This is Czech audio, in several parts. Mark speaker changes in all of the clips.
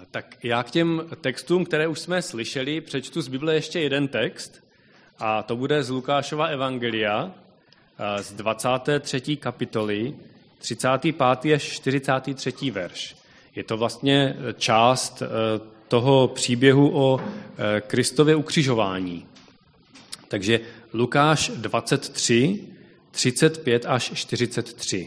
Speaker 1: Tak já k těm textům, které už jsme slyšeli, přečtu z Bible ještě jeden text a to bude z Lukášova evangelia z 23. kapitoly, 35. až 43. verš. Je to vlastně část toho příběhu o Kristově ukřižování. Takže Lukáš 23, 35 až 43.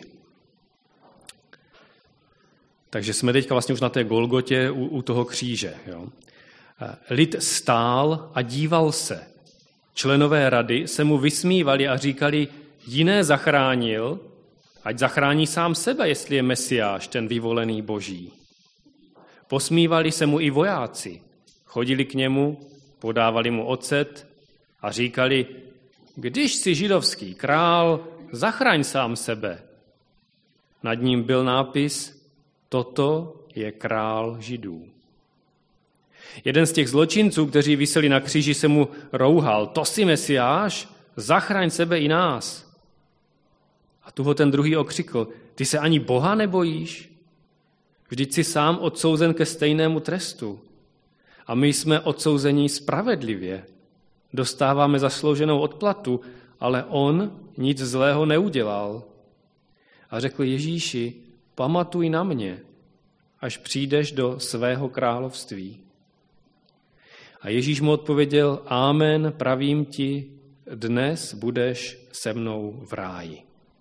Speaker 1: Takže jsme teďka vlastně už na té Golgotě u toho kříže. Jo. Lid stál a díval se. Členové rady se mu vysmívali a říkali, jiné zachránil, ať zachrání sám sebe, jestli je Mesiáš, ten vyvolený Boží. Posmívali se mu i vojáci. Chodili k němu, podávali mu ocet a říkali, když jsi židovský král, zachraň sám sebe. Nad ním byl nápis, toto je král Židů. Jeden z těch zločinců, kteří viseli na kříži, se mu rouhal, to jsi Mesiáš, zachraň sebe i nás. A tu ho ten druhý okřikl, ty se ani Boha nebojíš? Vždyť jsi sám odsouzen ke stejnému trestu. A my jsme odsouzení spravedlivě. Dostáváme zaslouženou odplatu, ale on nic zlého neudělal. A řekl Ježíši, pamatuj na mě, až přijdeš do svého království. A Ježíš mu odpověděl, amen, pravím ti, dnes budeš se mnou v ráji.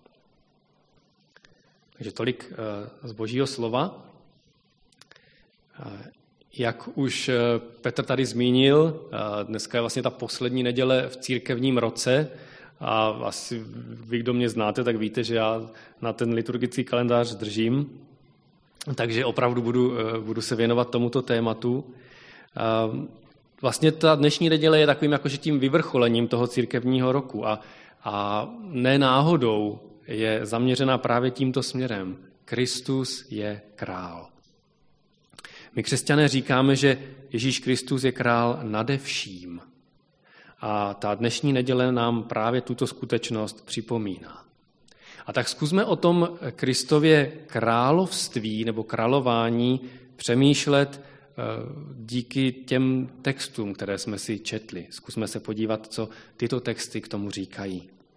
Speaker 1: Takže tolik z Božího slova. Jak už Petr tady zmínil, dneska je vlastně ta poslední neděle v církevním roce a asi vy, kdo mě znáte, tak víte, že já na ten liturgický kalendář držím, takže opravdu budu se věnovat tomuto tématu. Vlastně ta dnešní neděle je takovým jakože tím vyvrcholením toho církevního roku a ne náhodou je zaměřena právě tímto směrem. Kristus je král. My křesťané říkáme, že Ježíš Kristus je král nade vším. A ta dnešní neděle nám právě tuto skutečnost připomíná. A tak zkusme o tom Kristově království nebo králování přemýšlet díky těm textům, které jsme si četli. Zkusme se podívat, co tyto texty k tomu říkají.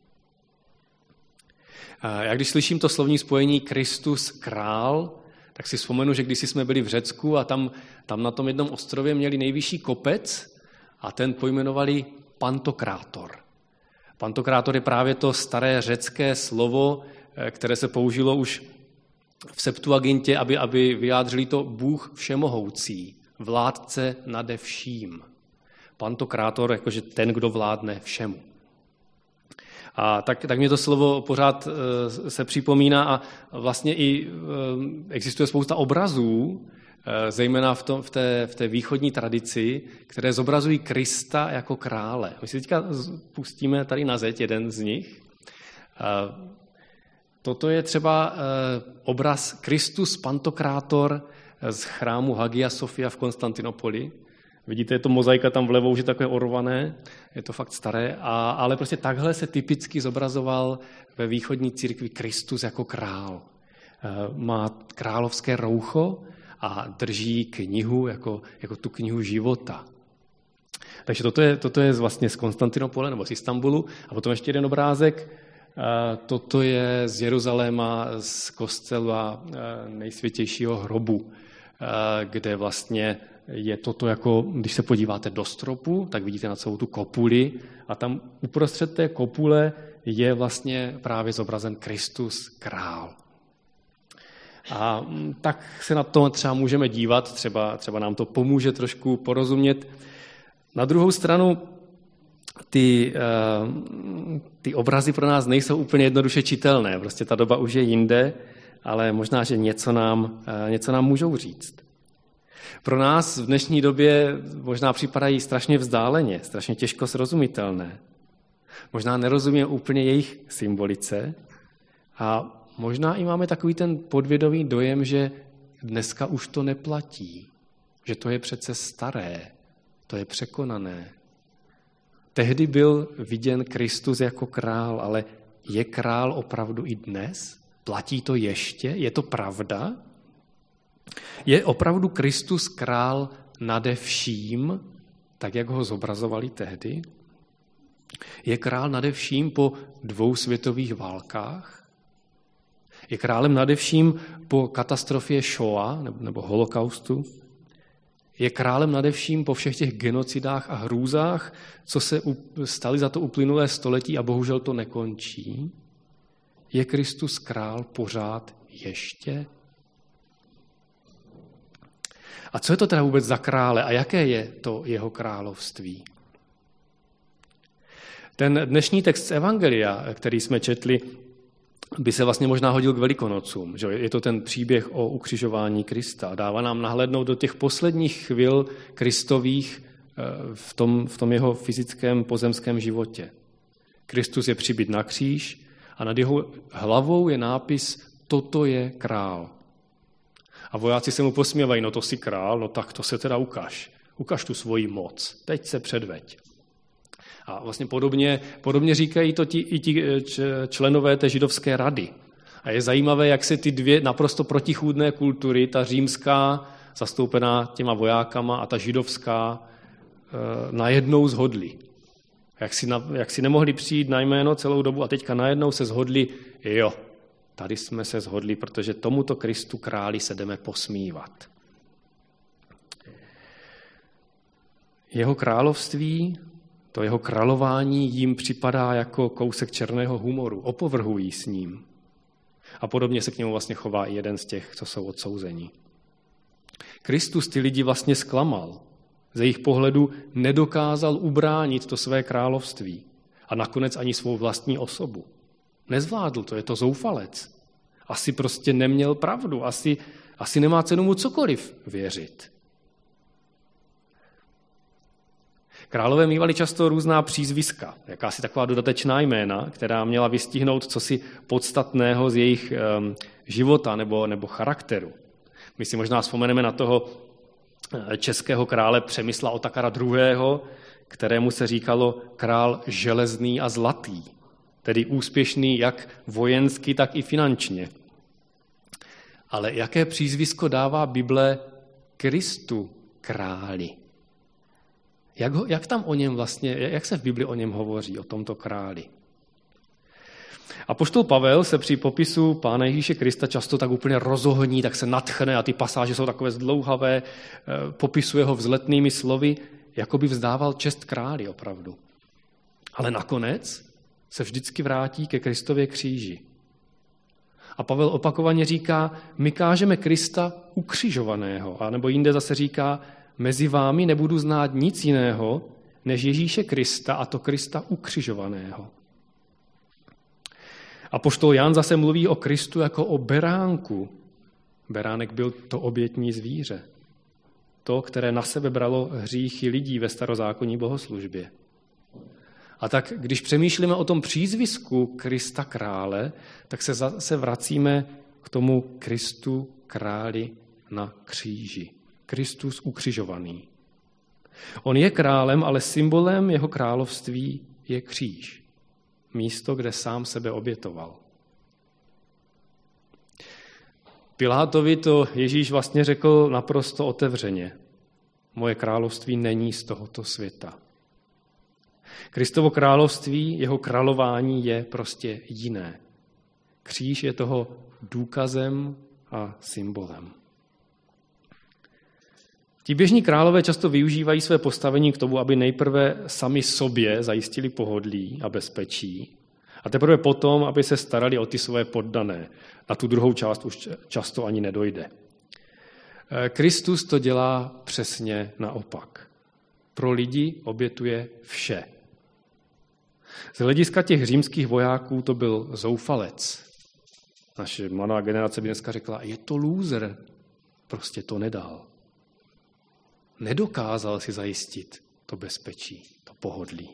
Speaker 1: Já když slyším to slovní spojení Kristus král, tak si vzpomenu, že když jsme byli v Řecku a tam na tom jednom ostrově měli nejvyšší kopec a ten pojmenovali Pantokrátor. Pantokrátor je právě to staré řecké slovo, které se použilo už v Septuagintě, aby vyjádřili to Bůh všemohoucí, vládce nade vším. Pantokrátor, jakože ten, kdo vládne všemu. A tak mě to slovo pořád se připomíná a vlastně i existuje spousta obrazů, zejména v té východní tradici, které zobrazují Krista jako krále. My si teďka pustíme tady na zeď jeden z nich. Toto je třeba obraz Kristus Pantokrátor z chrámu Hagia Sophia v Konstantinopoli. Vidíte, je to mozaika tam vlevo, už je takové orvané, je to fakt staré, ale prostě takhle se typicky zobrazoval ve východní církvi Kristus jako král. Má královské roucho a drží knihu jako tu knihu života. Takže toto je vlastně z Konstantinopole nebo z Istanbulu. A potom ještě jeden obrázek. Toto je z Jeruzaléma, z kostela nejsvětějšího hrobu, kde vlastně je toto jako, když se podíváte do stropu, tak vidíte na celou tu kopuli a tam uprostřed té kopule je vlastně právě zobrazen Kristus král. A tak se na to třeba můžeme dívat, třeba nám to pomůže trošku porozumět. Na druhou stranu ty obrazy pro nás nejsou úplně jednoduše čitelné. Prostě ta doba už je jinde, ale možná, že něco nám můžou říct. Pro nás v dnešní době možná připadají strašně vzdáleně, strašně těžko srozumitelné. Možná nerozumíme úplně jejich symbolice a možná i máme takový ten podvědomý dojem, že dneska už to neplatí, že to je přece staré, to je překonané. Tehdy byl viděn Kristus jako král, ale je král opravdu i dnes? Platí to ještě? Je to pravda? Je opravdu Kristus král nade vším, tak jak ho zobrazovali tehdy? Je král nade vším po 2 světových válkách? Je králem nade vším po katastrofě Shoah nebo holokaustu? Je králem nade vším po všech těch genocidách a hrůzách, co se staly za to uplynulé století a bohužel to nekončí? Je Kristus král pořád ještě? A co je to teda vůbec za krále a jaké je to jeho království? Ten dnešní text z Evangelia, který jsme četli, by se vlastně možná hodil k Velikonocům. Že? Je to ten příběh o ukřižování Krista. Dává nám nahlédnout do těch posledních chvil Kristových v tom jeho fyzickém pozemském životě. Kristus je přibit na kříž a nad jeho hlavou je nápis Toto je král. A vojáci se mu posměvají, no to jsi král, no tak to se teda ukaž. Ukaž tu svoji moc, teď se předveď. A vlastně podobně říkají to i ti členové té židovské rady. A je zajímavé, jak se ty 2 naprosto protichůdné kultury, ta římská, zastoupená těma vojákama, a ta židovská, najednou shodly. Jak si nemohli přijít na jméno celou dobu a teďka najednou se shodli, jo, tady jsme se shodli, protože tomuto Kristu králi se jdeme posmívat. Jeho království, to jeho králování jim připadá jako kousek černého humoru. Opovrhují s ním. A podobně se k němu vlastně chová i jeden z těch, co jsou odsouzení. Kristus ty lidi vlastně zklamal. Ze jejich pohledu nedokázal ubránit to své království. A nakonec ani svou vlastní osobu. Nezvládl to, je to zoufalec. Asi prostě neměl pravdu, asi nemá cenu mu cokoliv věřit. Králové mívali často různá přízviska, jakási taková dodatečná jména, která měla vystihnout cosi podstatného z jejich života nebo charakteru. My si možná vzpomeneme na toho českého krále Přemysla Otakara II., kterému se říkalo král železný a zlatý, tedy úspěšný jak vojensky, tak i finančně. Ale jaké přízvisko dává Bible Kristu králi? Jak tam o něm vlastně, jak se v Bibli o něm hovoří, o tomto králi? Apoštol Pavel se při popisu Pána Ježíše Krista často tak úplně rozohní, tak se nadchne a ty pasáže jsou takové zdlouhavé, popisuje ho vzletnými slovy, jako by vzdával čest králi opravdu. Ale nakonec se vždycky vrátí ke Kristově kříži. A Pavel opakovaně říká, my kážeme Krista ukřižovaného, a nebo jinde zase říká, mezi vámi nebudu znát nic jiného, než Ježíše Krista, a to Krista ukřižovaného. Apoštol Jan zase mluví o Kristu jako o beránku. Beránek byl to obětní zvíře. To, které na sebe bralo hříchy lidí ve starozákonní bohoslužbě. A tak, když přemýšlíme o tom přízvisku Krista krále, tak se zase vracíme k tomu Kristu králi na kříži. Kristus ukřižovaný. On je králem, ale symbolem jeho království je kříž. Místo, kde sám sebe obětoval. Pilátovi to Ježíš vlastně řekl naprosto otevřeně. Moje království není z tohoto světa. Kristovo království, jeho králování je prostě jiné. Kříž je toho důkazem a symbolem. Ti běžní králové často využívají své postavení k tomu, aby nejprve sami sobě zajistili pohodlí a bezpečí a teprve potom, aby se starali o ty své poddané. Na tu druhou část už často ani nedojde. Kristus to dělá přesně naopak. Pro lidi obětuje vše. Z hlediska těch římských vojáků to byl zoufalec. Naše mladá generace by dneska řekla, je to lůzer, prostě to nedal. Nedokázal si zajistit to bezpečí, to pohodlí.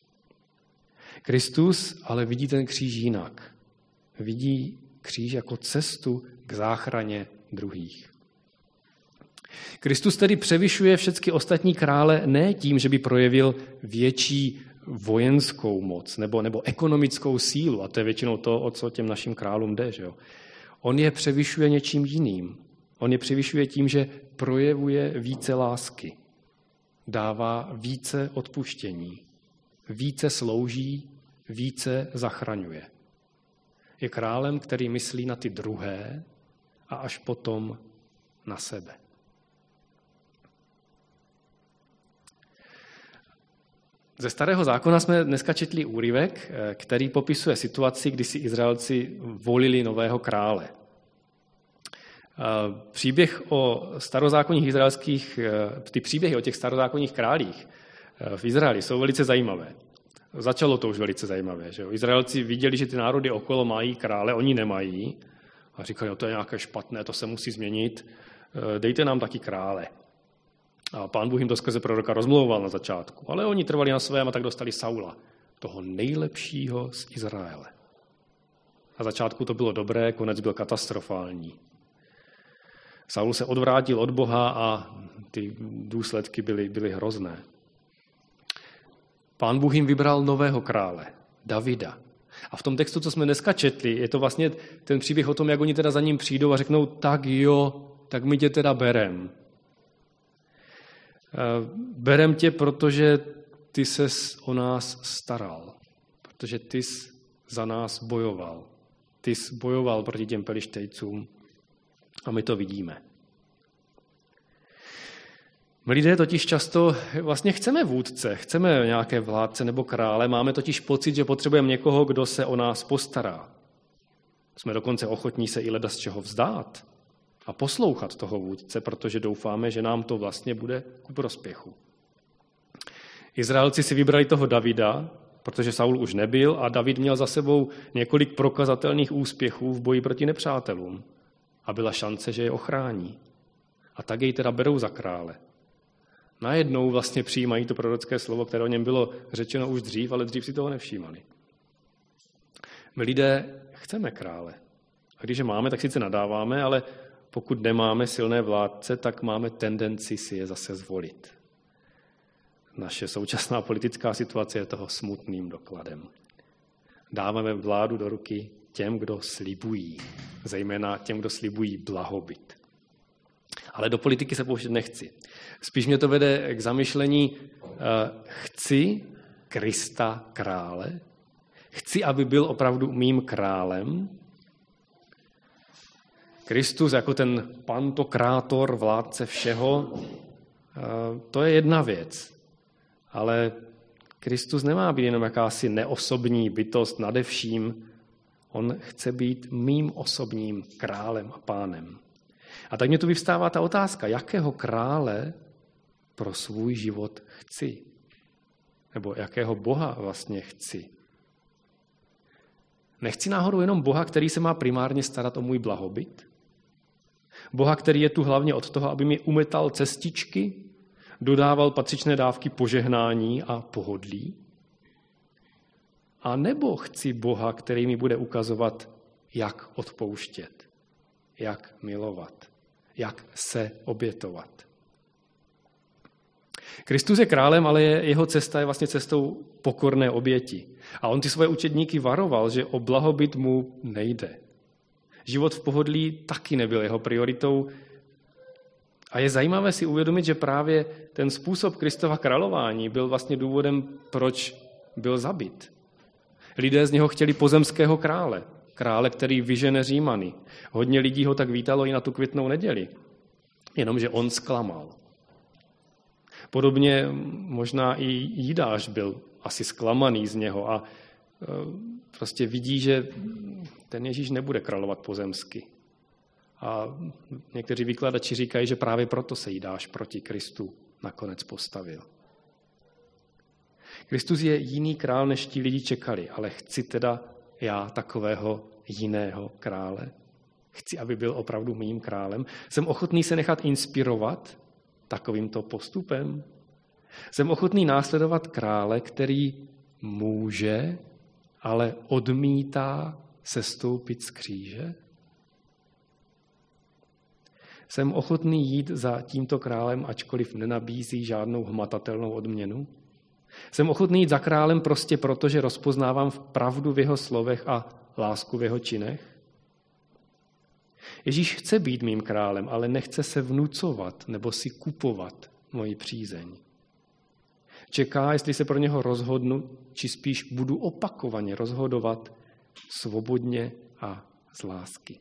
Speaker 1: Kristus ale vidí ten kříž jinak. Vidí kříž jako cestu k záchraně druhých. Kristus tedy převyšuje všechny ostatní krále ne tím, že by projevil větší vojenskou moc nebo ekonomickou sílu, a to je většinou to, o co těm našim králům jde. Že jo? On je převyšuje něčím jiným. On je převyšuje tím, že projevuje více lásky, dává více odpuštění, více slouží, více zachraňuje. Je králem, který myslí na ty druhé a až potom na sebe. Ze Starého zákona jsme dneska četli úryvek, který popisuje situaci, kdy si Izraelci volili nového krále. Příběh o starozákonních izraelských, ty příběhy o těch starozákonních králích v Izraeli jsou velice zajímavé. Začalo to už velice zajímavé. Že jo? Izraelci viděli, že ty národy okolo mají krále, oni nemají. A říkali, no to je nějaké špatné, to se musí změnit, dejte nám taky krále. A Pán Bůh jim to skrze proroka rozmlouval na začátku. Ale oni trvali na svém a tak dostali Saula, toho nejlepšího z Izraele. Na začátku to bylo dobré, konec byl katastrofální. Saul se odvrátil od Boha a ty důsledky byly hrozné. Pán Bůh jim vybral nového krále, Davida. A v tom textu, co jsme dneska četli, je to vlastně ten příběh o tom, jak oni teda za ním přijdou a řeknou, tak jo, tak my tě teda berem. Berem tě, protože ty ses o nás staral, protože ty jsi za nás bojoval. Ty jsi bojoval proti těm Pelištejcům a my to vidíme. My lidé totiž často vlastně chceme vůdce, chceme nějaké vládce nebo krále, máme totiž pocit, že potřebujeme někoho, kdo se o nás postará. Jsme dokonce ochotní se i leda z čeho vzdát a poslouchat toho vůdce, protože doufáme, že nám to vlastně bude ku prospěchu. Izraelci si vybrali toho Davida, protože Saul už nebyl a David měl za sebou několik prokazatelných úspěchů v boji proti nepřátelům a byla šance, že je ochrání. A tak jej teda berou za krále. Najednou vlastně přijímají to prorocké slovo, které o něm bylo řečeno už dřív, ale dřív si toho nevšímali. My lidé chceme krále. A když je máme, tak sice nadáváme, ale pokud nemáme silné vládce, tak máme tendenci si je zase zvolit. Naše současná politická situace je toho smutným dokladem. Dáváme vládu do ruky těm, kdo slibují, zejména těm, kdo slibují blahobyt. Ale do politiky se pouštět nechci. Spíš mě to vede k zamyšlení, chci Krista krále, chci, aby byl opravdu mým králem. Kristus jako ten pantokrátor, vládce všeho, to je jedna věc. Ale Kristus nemá být jenom jakási neosobní bytost nade vším. On chce být mým osobním králem a pánem. A tak mě tu vyvstává ta otázka, jakého krále pro svůj život chci? Nebo jakého Boha vlastně chci? Nechci náhodou jenom Boha, který se má primárně starat o můj blahobyt? Boha, který je tu hlavně od toho, aby mi umetal cestičky, dodával patřičné dávky požehnání a pohodlí? A nebo chci Boha, který mi bude ukazovat, jak odpouštět, jak milovat, jak se obětovat? Kristus je králem, ale jeho cesta je vlastně cestou pokorné oběti. A on ty svoje učedníky varoval, že o blahobyt mu nejde. Život v pohodlí taky nebyl jeho prioritou. A je zajímavé si uvědomit, že právě ten způsob Kristova králování byl vlastně důvodem, proč byl zabit. Lidé z něho chtěli pozemského krále. Krále, který vyžene Římany. Hodně lidí ho tak vítalo i na tu květnou neděli. Jenomže on zklamal. Podobně možná i Jidáš byl asi zklamaný z něho a prostě vidí, že ten Ježíš nebude královat pozemsky. A někteří výkladači říkají, že právě proto se Jidáš proti Kristu nakonec postavil. Kristus je jiný král, než ti lidi čekali, ale chci teda já takového jiného krále. Chci, aby byl opravdu mým králem. Jsem ochotný se nechat inspirovat takovýmto postupem. Jsem ochotný následovat krále, který může, ale odmítá sestoupit z kříže. Jsem ochotný jít za tímto králem, ačkoliv nenabízí žádnou hmatatelnou odměnu. Jsem ochotný jít za králem prostě proto, že rozpoznávám pravdu v jeho slovech a lásku v jeho činech. Ježíš chce být mým králem, ale nechce se vnucovat nebo si kupovat moji přízeň. Čeká, jestli se pro něho rozhodnu, či spíš budu opakovaně rozhodovat svobodně a z lásky.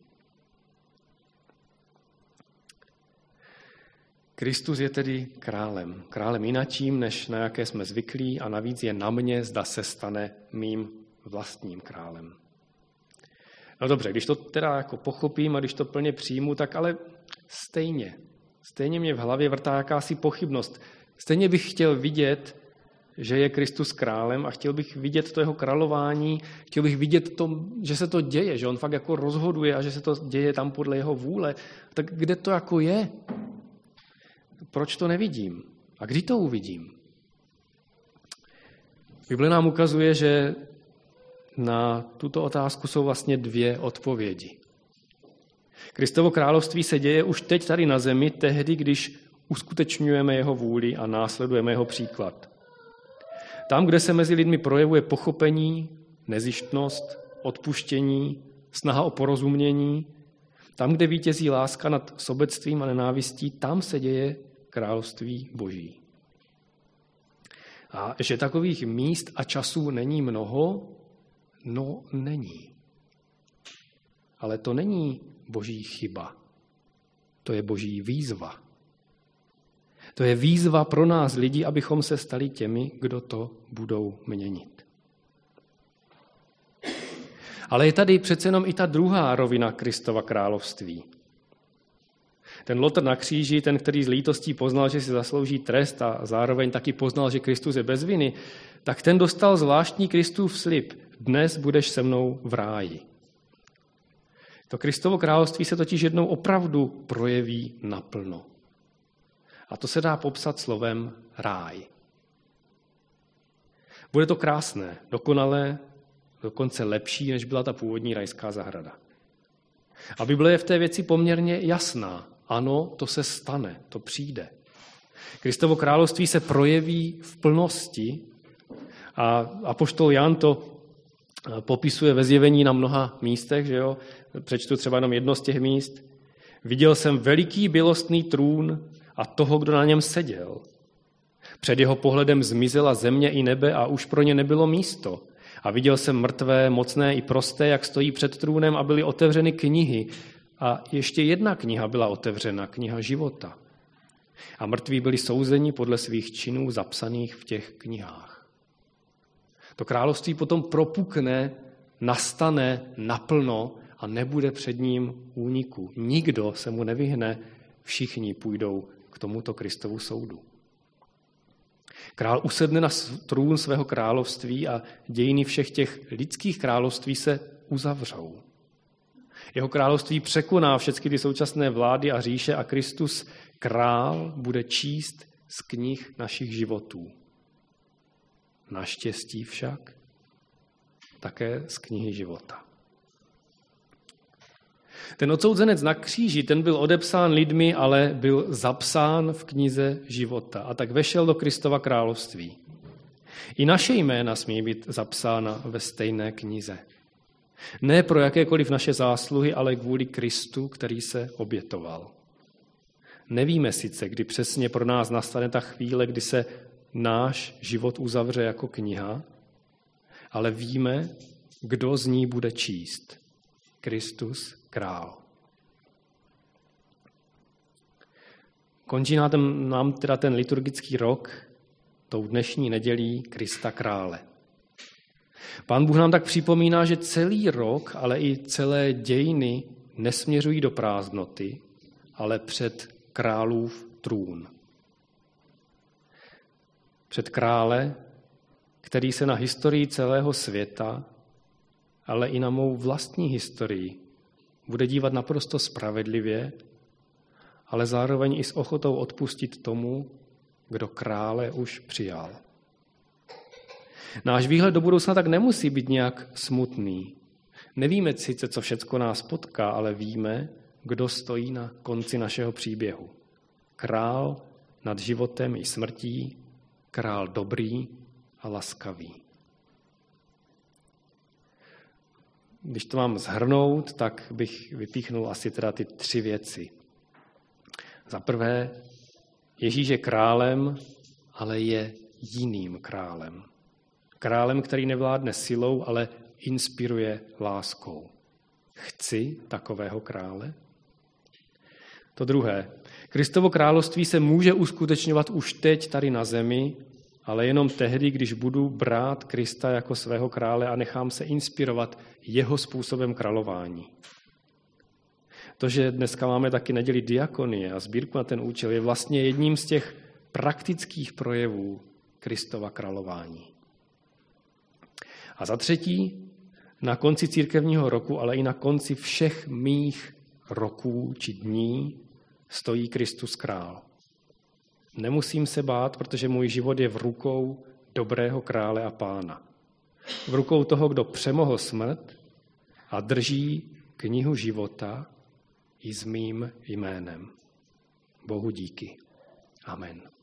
Speaker 1: Kristus je tedy králem. Králem jinačím, než na jaké jsme zvyklí, a navíc je na mě, zda se stane mým vlastním králem. No dobře, když to teda jako pochopím a když to plně přijmu, tak ale stejně mě v hlavě vrtá jakási pochybnost. Stejně bych chtěl vidět, že je Kristus králem, a chtěl bych vidět to jeho králování, chtěl bych vidět to, že se to děje, že on fakt jako rozhoduje a že se to děje tam podle jeho vůle. Tak kde to jako je? Proč to nevidím? A kdy to uvidím? Bible nám ukazuje, že na tuto otázku jsou vlastně dvě odpovědi. Kristovo království se děje už teď tady na zemi, tehdy, když uskutečňujeme jeho vůli a následujeme jeho příklad. Tam, kde se mezi lidmi projevuje pochopení, nezištnost, odpuštění, snaha o porozumění, tam, kde vítězí láska nad sobectvím a nenávistí, tam se děje království Boží. A že takových míst a časů není mnoho, no není. Ale to není Boží chyba. To je Boží výzva. To je výzva pro nás lidi, abychom se stali těmi, kdo to budou měnit. Ale je tady přece jenom i ta druhá rovina Kristova království. Ten Lotr na kříži, ten, který z lítostí poznal, že si zaslouží trest a zároveň taky poznal, že Kristus je bez viny, tak ten dostal zvláštní Kristův slib. Dnes budeš se mnou v ráji. To Kristovo království se totiž jednou opravdu projeví naplno. A to se dá popsat slovem ráj. Bude to krásné, dokonalé, dokonce lepší, než byla ta původní rajská zahrada. A Bible je v té věci poměrně jasná. Ano, to se stane, to přijde. Kristovo království se projeví v plnosti a apoštol Jan to popisuje ve Zjevení na mnoha místech, že jo? Přečtu třeba jenom jedno z těch míst. Viděl jsem veliký bělostný trůn a toho, kdo na něm seděl. Před jeho pohledem zmizela země i nebe a už pro ně nebylo místo. A viděl jsem mrtvé, mocné i prosté, jak stojí před trůnem, a byly otevřeny knihy. A ještě jedna kniha byla otevřena, kniha života. A mrtví byli souzeni podle svých činů zapsaných v těch knihách. To království potom propukne, nastane naplno a nebude před ním úniku. Nikdo se mu nevyhne, všichni půjdou k tomuto Kristovu soudu. Král usedne na trůn svého království a dějiny všech těch lidských království se uzavřou. Jeho království překoná všechny ty současné vlády a říše a Kristus, král, bude číst z knih našich životů. Naštěstí však také z knihy života. Ten odsouzenec na kříži, ten byl odepsán lidmi, ale byl zapsán v knize života a tak vešel do Kristova království. I naše jména smí být zapsána ve stejné knize. Ne pro jakékoliv naše zásluhy, ale kvůli Kristu, který se obětoval. Nevíme sice, kdy přesně pro nás nastane ta chvíle, kdy se náš život uzavře jako kniha, ale víme, kdo z ní bude číst. Kristus, král. Končí nám teda ten liturgický rok tou dnešní nedělí Krista krále. Pán Bůh nám tak připomíná, že celý rok, ale i celé dějiny nesměřují do prázdnoty, ale před králův trůn. Před krále, který se na historii celého světa, ale i na mou vlastní historii bude dívat naprosto spravedlivě, ale zároveň i s ochotou odpustit tomu, kdo krále už přijal. Náš výhled do budoucna tak nemusí být nějak smutný. Nevíme sice, co všecko nás potká, ale víme, kdo stojí na konci našeho příběhu. Král nad životem i smrtí, král dobrý a laskavý. Když to mám shrnout, tak bych vypíchnul asi teda ty 3 věci. Za prvé, Ježíš je králem, ale je jiným králem. Králem, který nevládne silou, ale inspiruje láskou. Chci takového krále? To druhé. Kristovo království se může uskutečňovat už teď tady na zemi, ale jenom tehdy, když budu brát Krista jako svého krále a nechám se inspirovat jeho způsobem králování. To, že dneska máme taky neděli diakonie a sbírku na ten účel, je vlastně jedním z těch praktických projevů Kristova králování. A za třetí, na konci církevního roku, ale i na konci všech mých roků či dní stojí Kristus král. Nemusím se bát, protože můj život je v rukou dobrého krále a pána. V rukou toho, kdo přemohl smrt a drží knihu života i s mým jménem. Bohu díky. Amen.